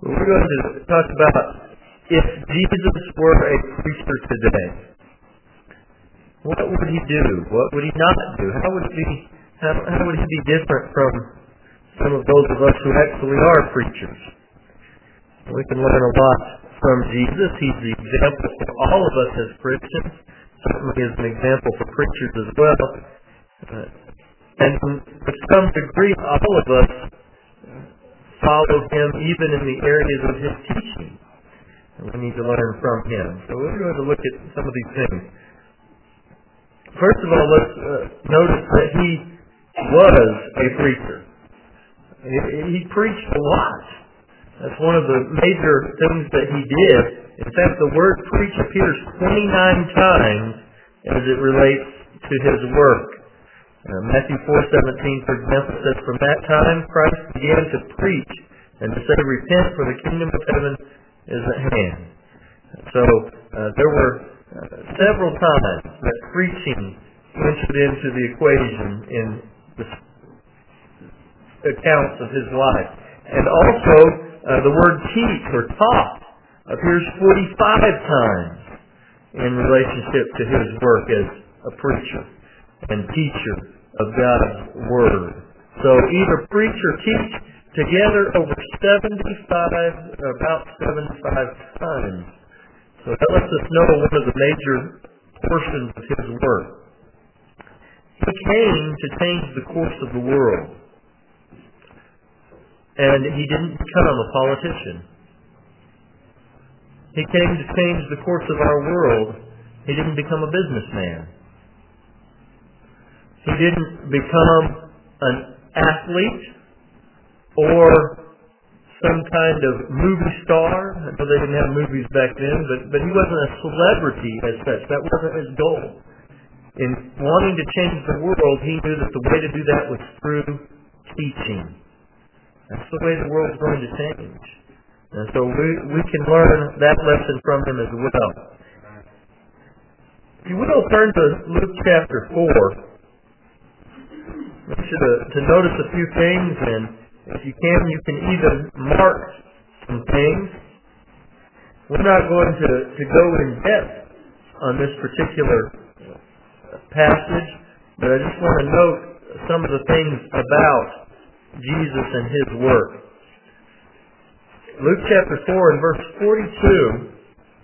We're going to talk about if Jesus were a preacher today, what would he do? What would he not do? How would he be different from some of those of us who actually are preachers? We can learn a lot from Jesus. He's the example for all of us as Christians. Certainly is an example for preachers as well. And to some degree, all of us follow him even in the areas of his teaching. And we need to learn from him. So we're going to look at some of these things. First of all, let's notice that he was a preacher. He preached a lot. That's one of the major things that he did. In fact, the word preach appears 29 times as it relates to his work. Matthew 4:17, for example, says, "From that time Christ began to preach and to say, repent, for the kingdom of heaven is at hand." So there were several times that preaching entered into the equation in the accounts of his life. And also, the word teach or taught appears 45 times in relationship to his work as a preacher and teacher of God's Word. So either preach or teach together over about 75 times. So that lets us know one of the major portions of his work. He came to change the course of the world. And he didn't become a politician. He came to change the course of our world. He didn't become a businessman. He didn't become an athlete or some kind of movie star. I know they didn't have movies back then, but he wasn't a celebrity as such. That wasn't his goal. In wanting to change the world, he knew that the way to do that was through teaching. That's the way the world's going to change. And so we can learn that lesson from him as well. If you will, turn to Luke chapter 4. I want you to notice a few things, and if you can even mark some things. We're not going to go in depth on this particular passage, but I just want to note some of the things about Jesus and his work. Luke chapter 4 and verse 42.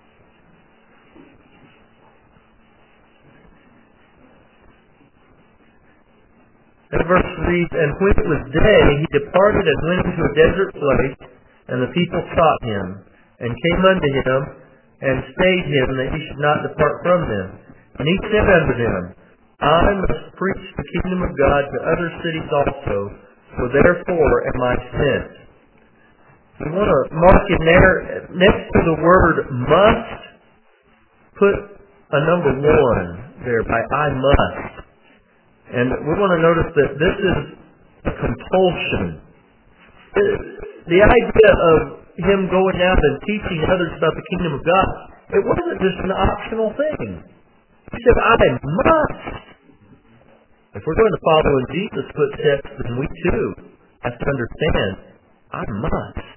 That verse reads, "And when it was day, he departed and went into a desert place, and the people sought him, and came unto him, and stayed him, that he should not depart from them. And he said unto them, I must preach the kingdom of God to other cities also, for therefore am I sent." We want to mark in there, next to the word must, put a number 1 there by I must. And we want to notice that this is a compulsion. The idea of him going out and teaching others about the kingdom of God, it wasn't just an optional thing. He said, I must. If we're going to follow in Jesus' footsteps, then we too have to understand, I must.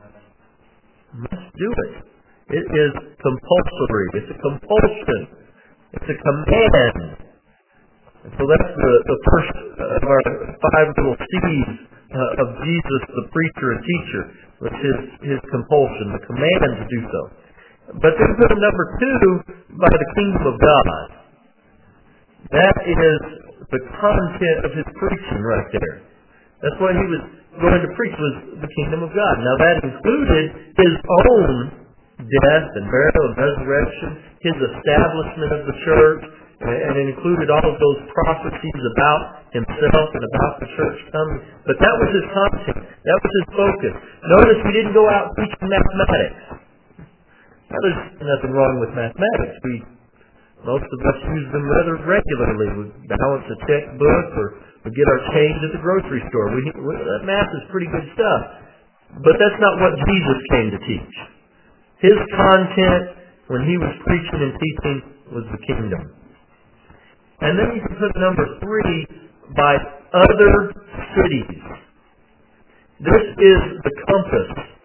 Do it. It is compulsory. It's a compulsion. It's a command. And so that's the first of our 5 little C's of Jesus, the preacher and teacher, was his compulsion, the command to do so. But then put number 2 by the kingdom of God. That is the content of his preaching right there. That's what he was going to preach, was the kingdom of God. Now that included his own death and burial and resurrection, his establishment of the church, and it included all of those prophecies about himself and about the church coming. But that was his content. That was his focus. Notice he didn't go out teaching mathematics. Now, there's nothing wrong with mathematics. Most of us use them rather regularly. We balance a checkbook, or we get our change at the grocery store. That math is pretty good stuff. But that's not what Jesus came to teach. His content, when he was preaching and teaching, was the kingdom. And then you can put number 3 by other cities. This is the compass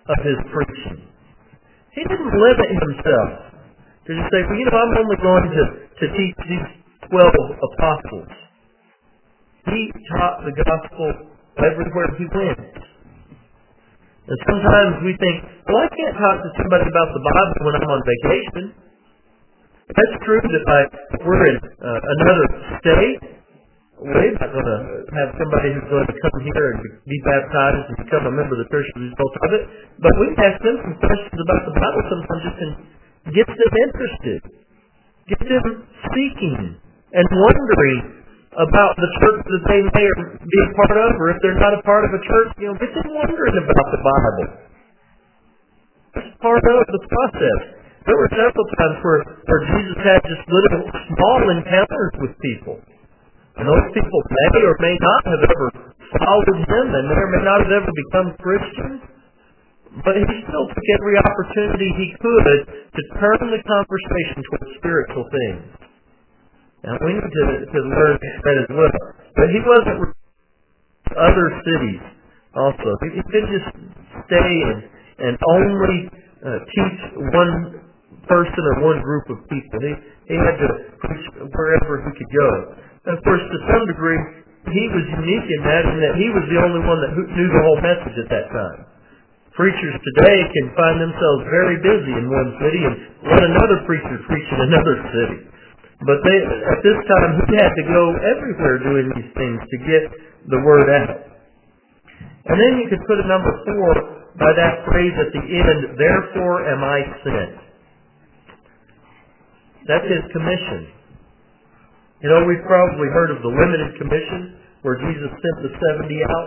of his preaching. He didn't limit himself to just say, well, I'm only going to teach these 12 apostles. He taught the gospel everywhere he went. And sometimes we think, well, I can't talk to somebody about the Bible when I'm on vacation. That's true that if we're in another state, we're not going to have somebody who's going to come here and be baptized and become a member of the church as a result of it. But we can ask them some questions about the Bible sometimes just to get them interested, get them seeking and wondering about the church that they may be a part of, or if they're not a part of a church, get them wondering about the Bible. It's part of the process. There were several times where Jesus had just little small encounters with people. And those people may or may not have ever followed him, and may or may not have ever become Christians. But he still took every opportunity he could to turn the conversation towards spiritual things. Now, we need to learn that as well. But he wasn't other cities also. He didn't just stay and only teach one person or one group of people. He had to preach wherever he could go. And of course, to some degree, he was unique in that he was the only one that knew the whole message at that time. Preachers today can find themselves very busy in one city and let another preacher preach in another city. But at this time, he had to go everywhere doing these things to get the word out. And then you could put a number 4 by that phrase at the end, therefore am I sent. That's his commission. We've probably heard of the limited commission, where Jesus sent the 70 out.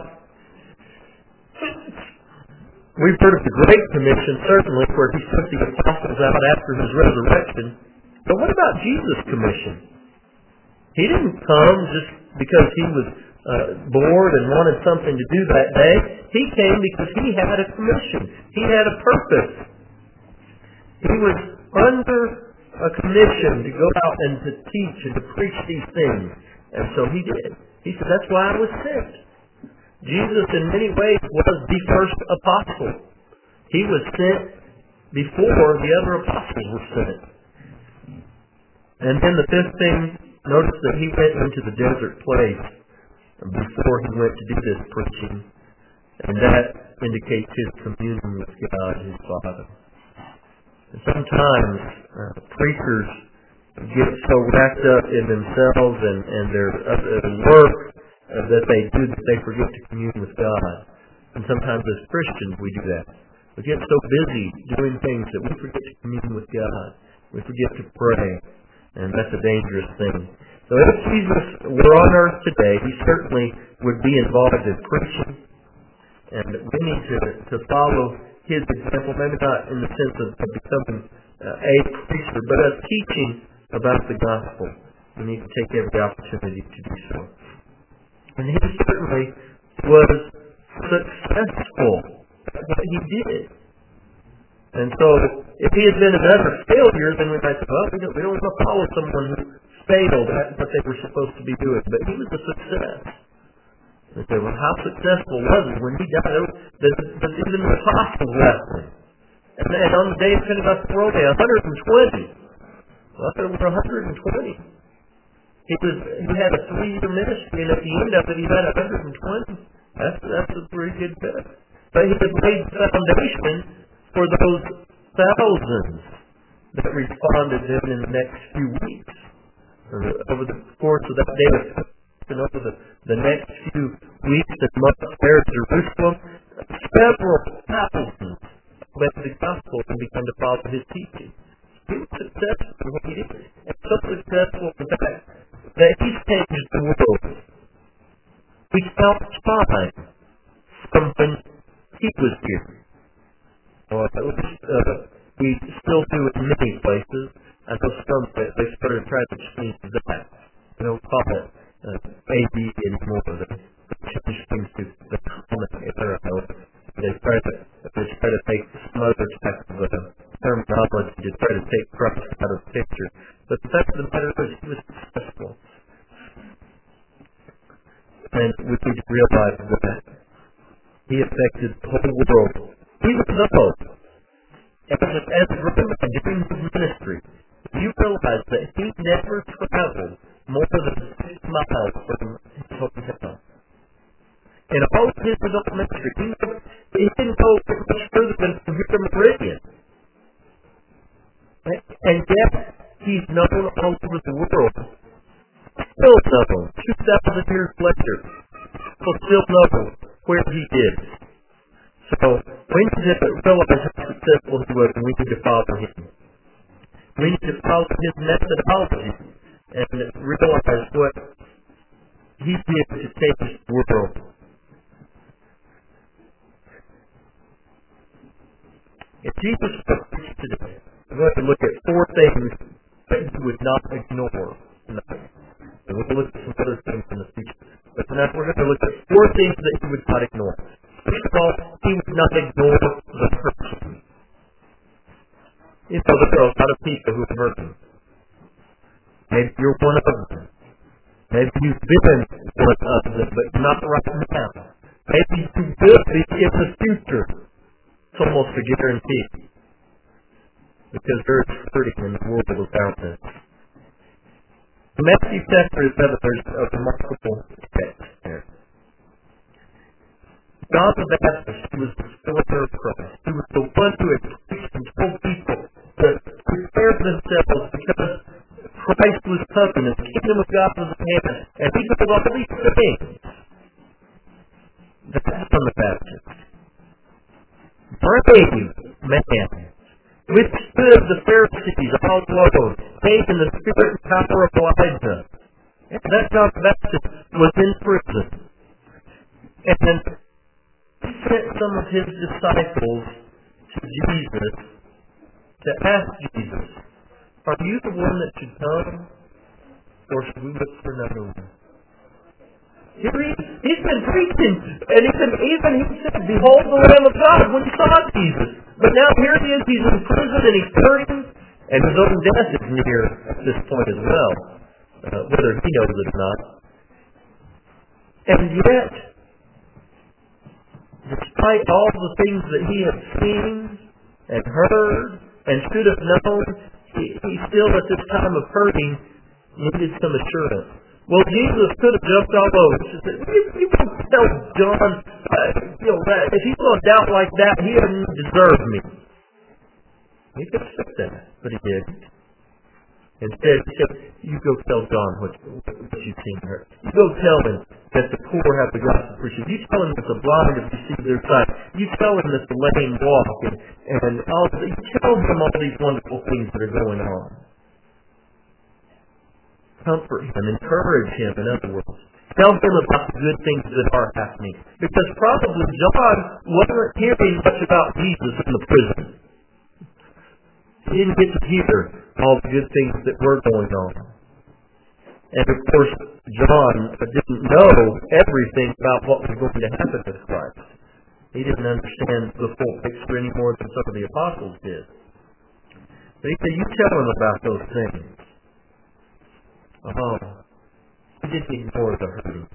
We've heard of the Great Commission, certainly, where he sent the apostles out after his resurrection. But what about Jesus' commission? He didn't come just because he was bored and wanted something to do that day. He came because he had a commission. He had a purpose. He was under a commission to go out and to teach and to preach these things. And so he did. He said, that's why I was sent. Jesus, in many ways, was the first apostle. He was sent before the other apostles were sent. And then the 5th thing, notice that he went into the desert place before he went to do this preaching. And that indicates his communion with God, his Father. And sometimes preachers get so wrapped up in themselves and their work that they do that they forget to commune with God. And sometimes as Christians we do that. We get so busy doing things that we forget to commune with God. We forget to pray. And that's a dangerous thing. So if Jesus were on earth today, he certainly would be involved in preaching. And we need to follow his example, maybe not in the sense of becoming a preacher, but of teaching about the gospel. We need to take every opportunity to do so. And he certainly was successful at what he did. And so, if he had been another failure, then we might say, well, we don't want to follow someone who failed at what they were supposed to be doing. But he was a success. They say, well, how successful was he when he died? Even the apostles left him. And on the day of Pentecost, there were only 120. Well, there were 120. He had a 3-year ministry, and at the end of it, he had 120. That's a pretty good bit. But he had laid the foundation for those thousands that responded then in the next few weeks. Over the course of that day and over the next few weeks and months there in Jerusalem, several thousands went to the gospel and began to follow his teaching. He was successful in what he did. And so successful in fact that he changed the world. We count time from when he was here. We still do it in many places. I know some that they started trying to change that. They don't call it AD anymore. They change things to the common era. They try to take some other type of terminology to try to take Christ out of the picture. But the fact of the matter is he was successful. And we need to realize that he affected the whole world even though, as a grown man during his ministry, you realize that he never traveled more than 6 miles from his hometown. In all of his adult ministry, he didn't go much further than from here to Meridian. And yet, he's known all over the world. Still known, 2,000 years later, still known where he is. So, we need to realize how successful he was, and we need to follow him. We need to follow his methodology and realize what he did to change the world. If Jesus were to preach today, we're going to look at 4 things that he would not ignore tonight. And we're going to look at some other things in the future. But tonight we're going to look at 4 things that he would not ignore. First of all, he would not ignore the person. You know, there are a lot of people who have hurt him. Maybe you're one of them. Maybe you've been one of them, but not right now. Maybe you will be in the future. It's almost a guarantee. Because there's hurting in the world without this. In Matthew chapter 7, there's a remarkable text there. John the Baptist, who was the forerunner of Christ, who was the one who had preached and told people to prepare themselves because Christ was coming and the kingdom of God was at hand, and he told all these things. That's John the Baptist. Brave man, withstood the Pharisees all alone, faith in the spirit and power of Elijah. And that John the Baptist was in prison. And then he sent some of his disciples to Jesus to ask Jesus, are you the one that should come, or should we look for another one? He's been preaching, and he said, behold the Lamb of God, when he saw Jesus. But now here he is, he's in prison, and he's hurting, and his own death is near at this point as well, whether he knows it or not. And yet, despite all the things that he had seen and heard and should have known, he still at this time of hurting needed some assurance. Well, Jesus could have jumped all over. He said, you can tell John, that if he's going to doubt like that, he doesn't deserve me. He could have said that, but he didn't. Instead, he said, you go tell John what you've seen her. You go tell him that the poor have the gospel preached. You tell him that the blind have received their sight. You tell him that the lame walk, and all. You tell him all these wonderful things that are going on. Comfort him, encourage him, in other words. Tell him about the good things that are happening. Because probably John wasn't hearing much about Jesus in the prison. He didn't get to hear all the good things that were going on. And of course, John didn't know everything about what was going to happen to Christ. He didn't understand the full picture any more than some of the apostles did. But he said, you tell him about those things. He didn't ignore the hurting.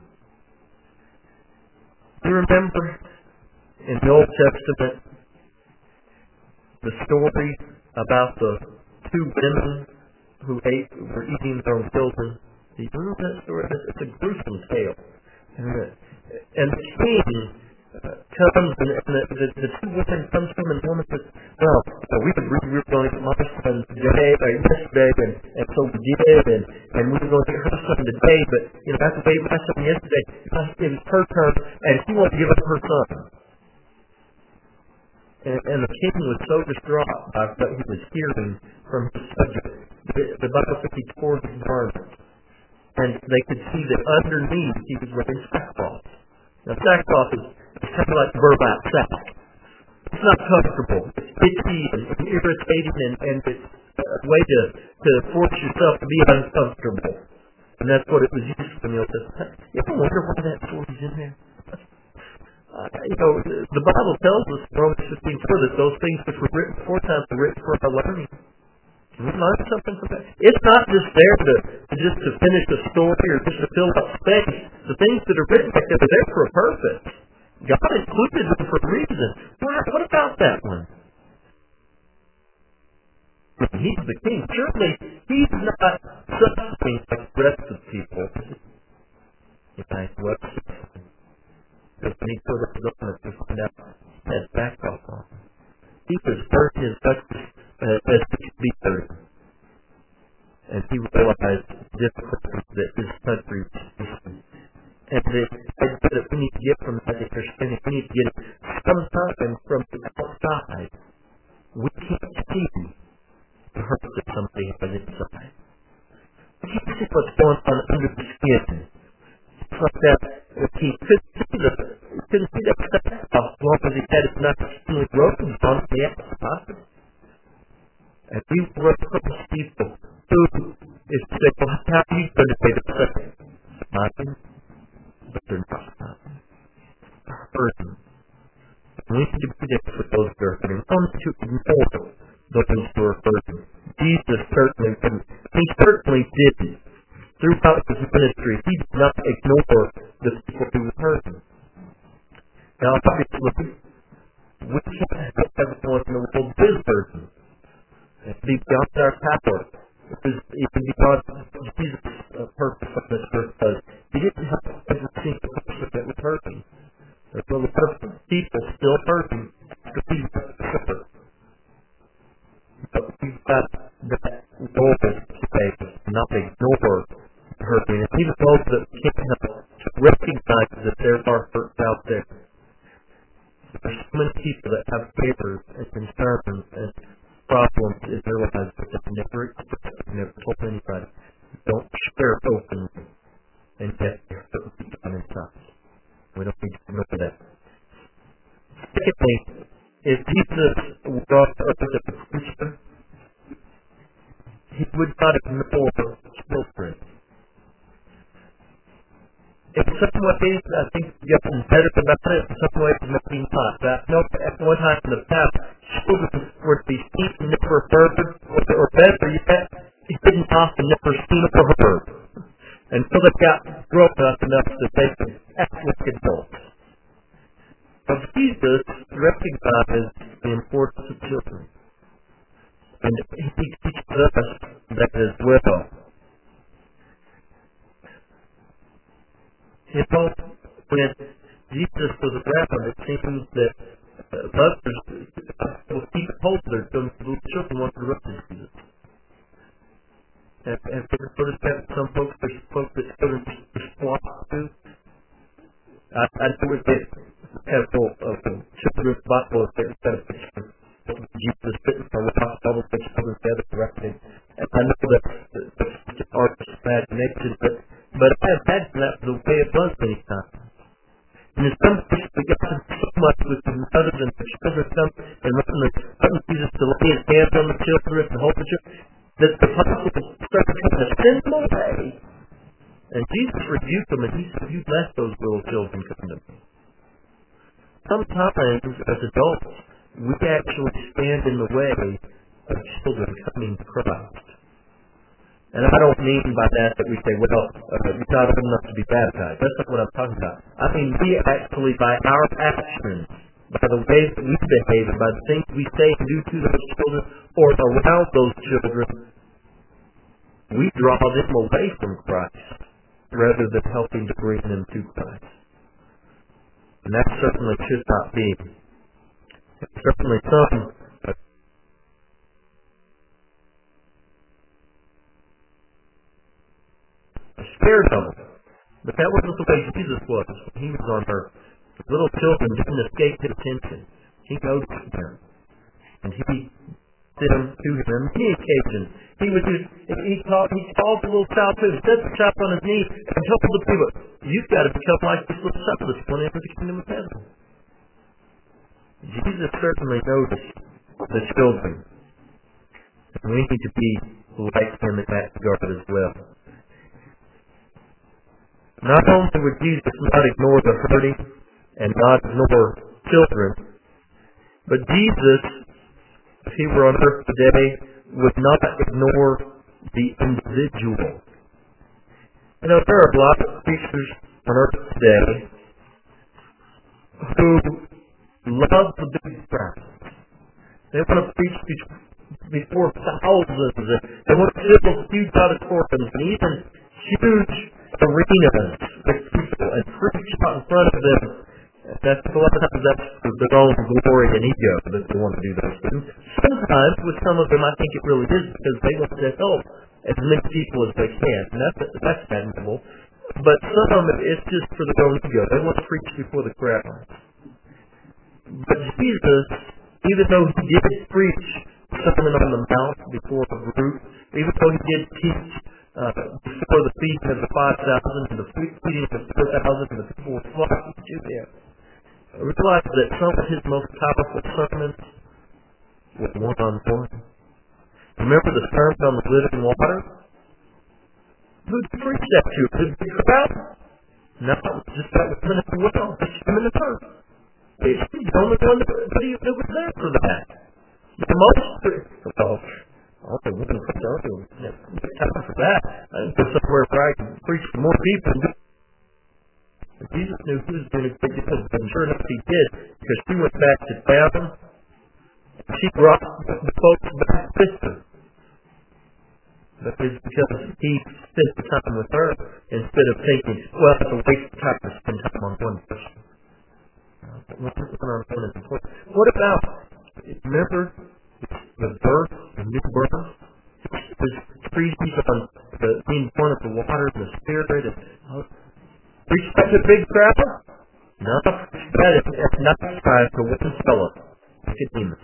You remember in the Old Testament the story about the 2 women who were eating their own children? Do you remember that story? It's a gruesome tale. And the king comes, and the 2 women comes to him, and the woman says, well, we were going to get my son yesterday, and so we did, and we were going to get her son today, but, after we ate my son yesterday, it was her turn, and she won't give up her son. And the king was so distraught by what he was hearing from his subject. The Bible says he tore his garment, and they could see that underneath he was wearing sackcloth. Now, sackcloth is kind of like burlap sack. It's not comfortable. It's itchy and irritating, and it's a way to force yourself to be uncomfortable. And that's what it was used for in the Old Testament. You ever wonder why that story's in there? The Bible tells us in Romans 15:4 that those things which were written aforetime were written for our learning. Can we learn something from that? It's not just there to finish a story or just to fill up space. The things that are written back there are there for a purpose. God included them for a reason. What about that one? He's the king. Surely he's not suffering like the rest of the people. You might well suffering. Because when he put up his honor to find out he had back off on him. He was hurting as much as he could be hurting. And he realized the difficulties that his country was facing. And the idea that we need to get from that understanding, we need to get it sometime from the outside. We can't see the hurt that somebody has inside. We can't see what's going on under the skin. It's like that. If he couldn't see that stuff as long as he had his nice smooth robes on the outside. And we run across people who is saying, well, how are you going to pay the second? Smiling. But they're not smiling. They're hurting. And we need to be there for those who are hurting. Not to ignore those who are hurting. Jesus certainly didn't. He certainly didn't. Throughout his ministry, he did not ignore the people who were hurting. Now, obviously, we can't help everyone in the world who is hurting. It would be beyond our power. It was even beyond Jesus' purpose on this earth because he didn't help every single person that was hurting. There were a lot of people still hurting after he left the earth. But we've got that goal today to not ignore hurting. And even those that we can't help to recognize that there are hurts out there. There's so many people that have fears and concerns and problems in their lives that they've never expressed, they've never told anybody. Don't share openly, and yet they're certainly done inside. We don't need to ignore that. Secondly, if Jesus were on earth as a preacher, he would not ignore children. In some ways, I think you have gotten better about it. In some ways, maybe not. I know at one time in the past, children were to be seen and never heard, or better yet, hidden off and never seen or heard, until they got grown up enough that they could act like adults. But Jesus recognizes the importance of children, and he teaches us that as well. You know, when Jesus was around, it seems that mothers will keep hold of their little children want to run to Jesus. And for the first time, some folks are supposed to children respond to. I know we get several of the children's Bible instead of picture of Jesus sitting on the top of the children together directing. And I know that it's an artist's imagination, but I imagine that the way it was many times. And in some cases, we got so much with the mothers and the children come and letting Jesus to lay his hands on the children and hold the children, that the apostles started trying to send them away. And Jesus rebuked them, and he said, you let those little children come to me. Sometimes, as adults, we actually stand in the way of children coming to Christ. And I don't mean by that we say, well, you're not old enough to be baptized. That's not what I'm talking about. I mean, we actually, by our actions, by the way that we behave, and by the things we say and do to those children, or around those children, we draw them away from Christ, rather than helping to bring them to Christ. And that certainly should not be. Certainly some scared of them. But that wasn't the way Jesus was when he was on earth. The little children didn't escape his attention. He noticed them. And he did them to him on many occasions. He called the little child to him, set the child on his knee, and told the people, you've got to become like this little child that's going into the kingdom of heaven. Jesus certainly noticed the children. And we need to be like him in that regard as well. Not only would Jesus not ignore the hurting and not ignore children, but Jesus, if he were on earth today, would not ignore the individual. You know, there are a lot of preachers on earth today who love the big crowd. They want to preach before thousands. They want to fill huge auditoriums and even huge arenas with people and preach out in front of them. That's a lot of times that's for their own glory and ego that they want to do those things. Sometimes with some of them I think it really is because they want to help as many people as they can. And that's admirable. But some of it it's just for their own ego. They want to preach before the crowd. But Jesus, even though he did preach Sermon on the Mount before a group, even though he did teach before the feeding of the 5,000 and the feeding of the 4,000 and the people were flocking to him, I realized that some of his most powerful sermons were one-on-one. Remember the sermon on the living water? Who did he preach that to? Did he preach about? No, just that was the well, just him and the church. He's the only one that was there for that. The most, also wouldn't put time for that. I didn't go somewhere where I could preach to more people. But Jesus knew he was doing a great deal, and sure enough he did, because she went back to town, and she brought the folks back with her. But it's because he spent the time with her, instead of thinking, well, it's a waste of time to spend time on one person. What about, remember, the birth, the new birth? His treatise on being born of the water and the Spirit, and preach that to a big crowd? No, that is not time for one fellow, Nicodemus.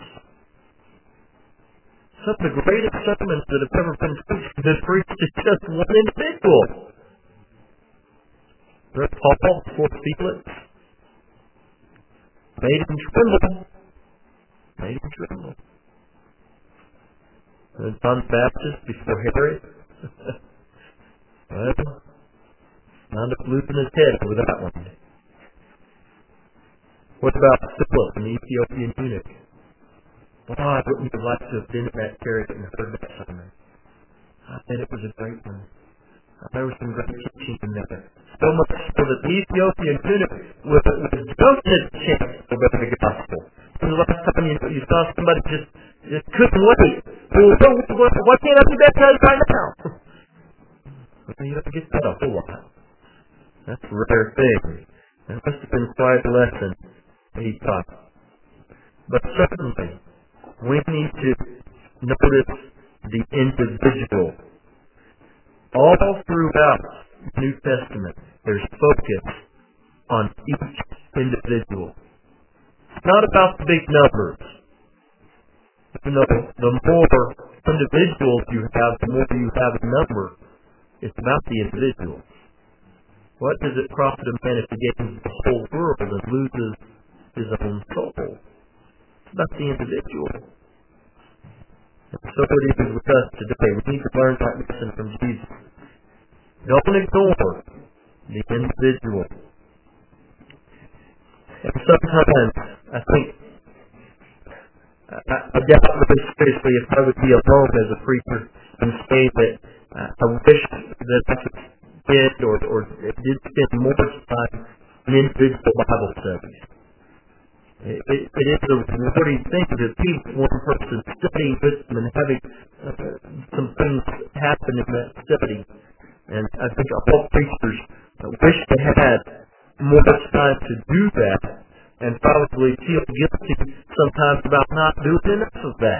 Some of the greatest sermons that have ever been preached to just one individual. There's Paul before Felix. Made him tremble. And John the Baptist before Herod. Well, wound up losing his head over that one. What about Philip and the Ethiopian eunuch? Oh, I wouldn't have liked to have been in that chariot and heard that sermon. I bet it was a great one. There was some great teaching in there. So much so that the Ethiopian eunuch was jumping at the chance to obey the gospel. When the last time you saw somebody just couldn't wait. Why can't I be baptized right now? Well, you don't get that a whole lot. That's a rare thing. That must have been quite a lesson that he taught. But certainly, we need to notice the individual. All throughout the New Testament, there's focus on each individual. It's not about the big numbers. The more individuals you have, the more you have a number. It's about the individual. What does it profit a man if he gains the whole world and loses his own soul? It's about the individual. And so it is with us today. We need to learn that lesson from Jesus. Don't ignore the individual. And sometimes, I think, I doubt very seriously if I would be alone as a preacher and say that I wish that I could did or did spend more time in individual Bible studies. It is a rewarding thing to see one person studying with them and having some things happen in that study. And I think all preachers wish they had more time to do that and probably feel guilty sometimes about not doing enough of that.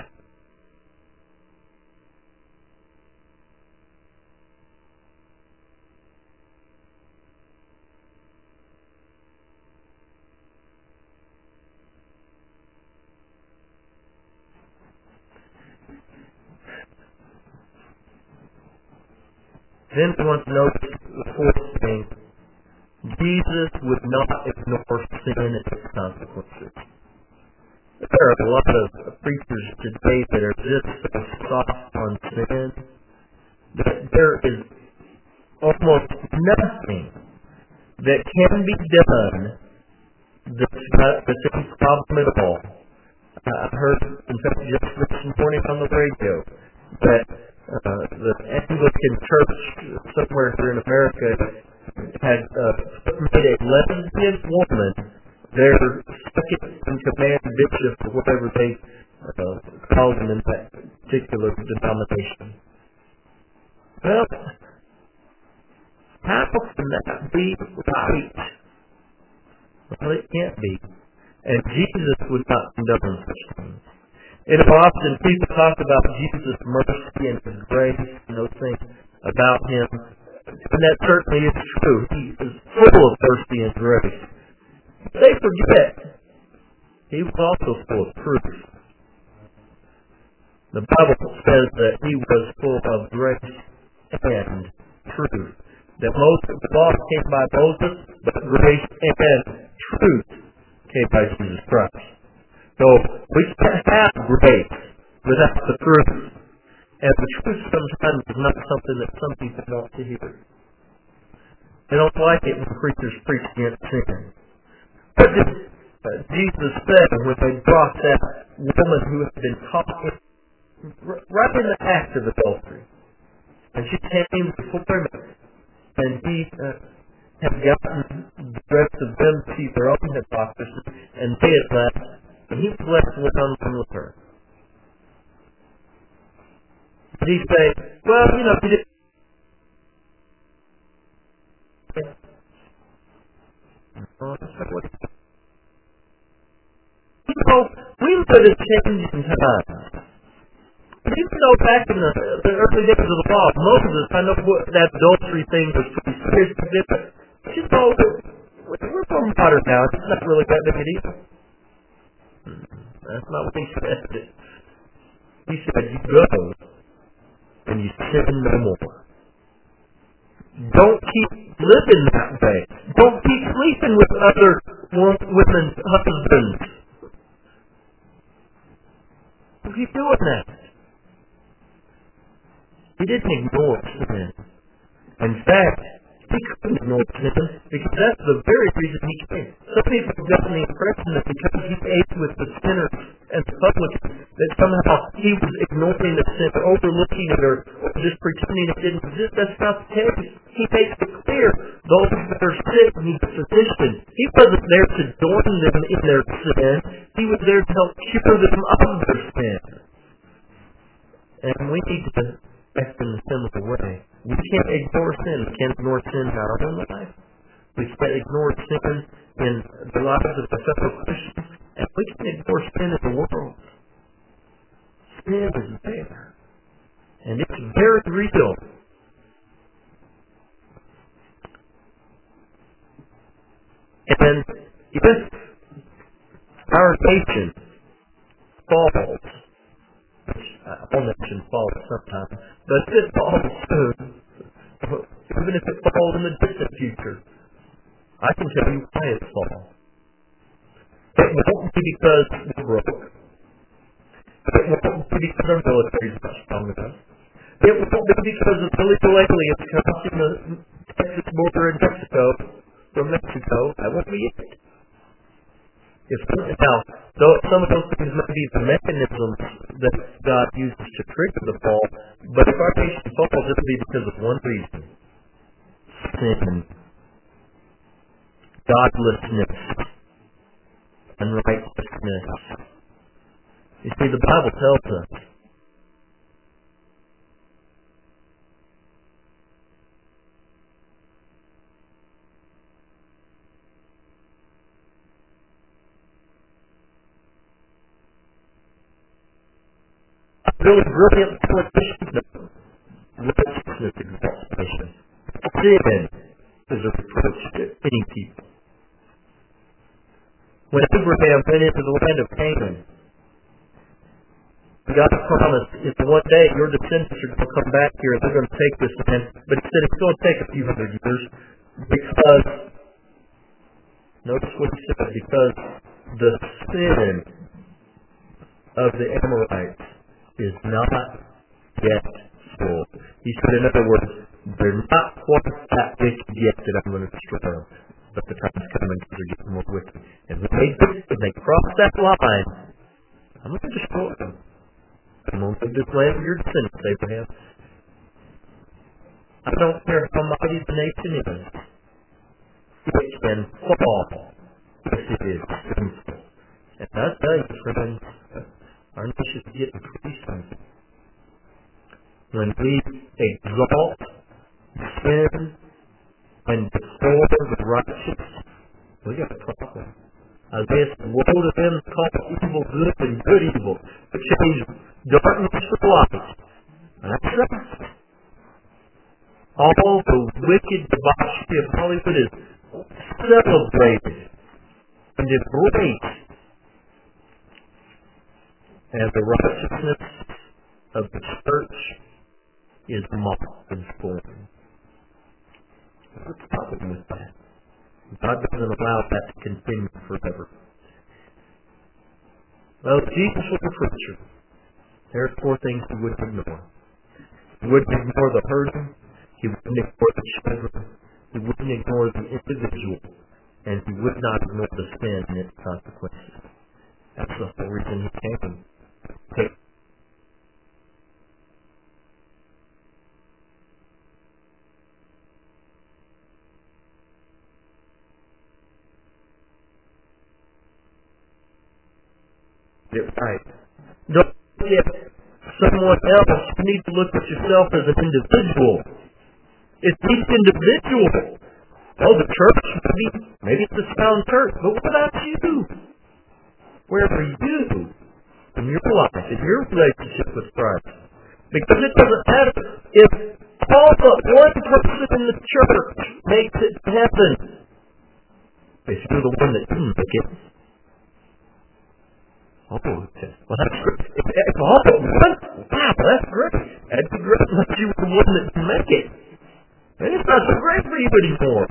Then we want to notice the fourth thing. Jesus would not ignore sin and its consequences. There are a lot of preachers today that are just so soft on sin that there is almost nothing that can be done that's any problem at all. I heard, in fact, just this morning on the radio that the Anglican Church somewhere here in America had made a lesbian woman their second-in-command bishop, or whatever they call them in that particular denomination. Well, how can that be right? Well, it can't be. And Jesus would not condone such things. And often people talk about Jesus' mercy and His grace and those things about Him. And that certainly is true. He is full of mercy and grace. But they forget He was also full of truth. The Bible says that He was full of grace and truth. That the law came by Moses, but grace and truth came by Jesus Christ. So we can't have grace without the truth. And the truth sometimes is not something that some people want to hear. They don't like it when preachers preach against sin. What did Jesus said when they brought that woman who had been caught right in the act of adultery? And she came before Him, and He had gotten the rest of them to see their own hypocrisy, and they had left, and He was left one-on-one with her. Did He say, well, He didn't... We live in changing times. Even though back in the early days of the law, Moses, I know that adultery thing was pretty serious, but we're from modern now. It's not really that big a deal. That's not what He said. He said, you go and you sin no more. Don't keep living that way. Don't keep sleeping with other women's husbands. Don't keep doing that. He didn't ignore sin. In fact, He couldn't ignore sin because that's the very reason He came. Some people have gotten the impression that because He ate with the sinners and the publicans, that somehow He was ignoring the sin, overlooking it, or just pretending it didn't exist. That's not the case. He makes it clear those that are sick need a physician. He wasn't there to join them in their sin. He was there to help cure them of their sin. And we need to act in a similar way. We can't ignore sin. We can't ignore sin in our own life. We can't ignore sin in the lives of the fellow Christians. And we can't ignore sin in the world. Sin is there. And it's very real. And if our nation falls, which I'll mention falls sometime, but if it falls soon, even if it falls in the distant future, I can tell you why it falls. It won't be because we're broke. It won't be because our military is not strong enough. It won't be because of illegal aliens crossing the Texas border in Mexico from Mexico. That won't be it. Now, some of those things might be the mechanisms that God uses to trigger the fall, but if our nation falls, it will be because of one reason: sin, godlessness, unrighteousness. You see, the Bible tells us really brilliant politicians of righteousness exaltation. Sin is a reproach to any people. When Abraham went into the land of Canaan, God promised, if one day your descendants are going to come back here and they're going to take this land, but He said it's going to take a few hundred years because, notice what He said, because the sin of the Amorites is not yet full. He said, in other words, they're not quite that wicked yet that I'm going to destroy them. But the time's coming because they're getting more wicked. And when they cross that line, I'm going to destroy them. I'm going to give this land to your descendants, Abraham. I don't care how mighty the nation is. It can fall Yes, it is. And I tell you, friends, our nation is getting increasing. When we exalt sin and deplore the righteous, we got a problem. Isaiah said, woe to them that call evil good and good evil, but change darkness for light. And that's right. All the wicked debauchery of Hollywood is celebrated and embraced, and the righteousness of the church is mocked and scorned. What's the problem with that? God doesn't allow that to continue forever. Well, if Jesus was a preacher, there are four things he wouldn't ignore. He wouldn't ignore the hurting. He wouldn't ignore the children. He wouldn't ignore the individual. And he would not ignore the sin and its consequences. That's the whole reason he came. It right. Don't look at someone else. You need to look at yourself as an individual. It's each individual. Oh, the church, maybe it's a sound church, but what about you? Where are you in your life, in your relationship with Christ? Because it doesn't matter if all but one person in the church makes it to heaven. If you're the one that didn't make it. Oh, okay. Well, that's great. If all but one, wow, that's great. That'd be great unless you were the one that didn't make it. And it's not so great for you anymore.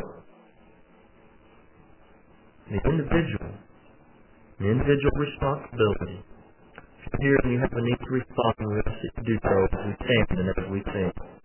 The individual responsibility. If you're here and you have a need to respond, we ask that you do so as we stand and as we sing.